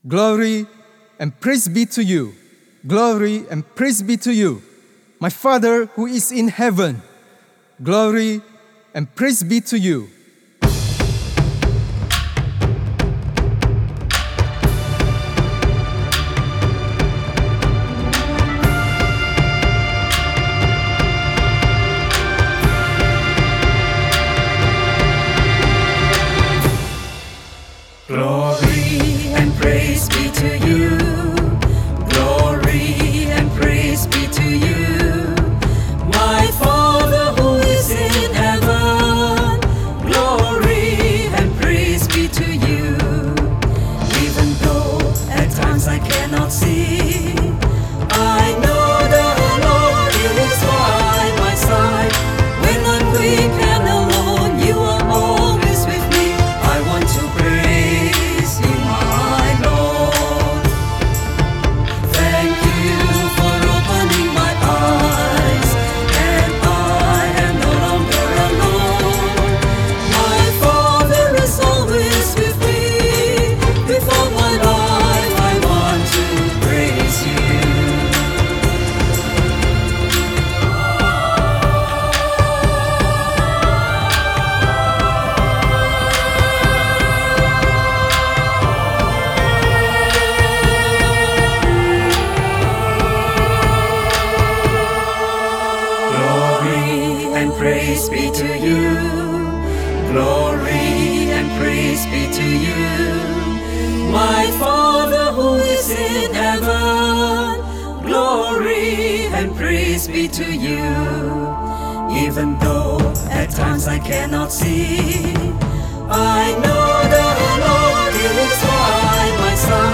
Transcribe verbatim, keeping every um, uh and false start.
Glory and praise be to you. Glory and praise be to you, my Father who is in heaven. Glory and praise be to you. Glory and praise be to you. Glory and praise be to you, my Father who is in heaven. Glory and praise be to you. Even though at times I cannot see, I know the Lord is by my side. When I'm weak and alone, you are always with me. I want to praise you, my Lord. Thank you for opening my eyes, and I am no longer alone. My Father is always with me. With all my life I want to praise you. Glory and praise be to you. Glory and praise be to you, my Father who is in heaven. Glory and praise be to you. Even though at times I cannot see, I know the Lord is by my side.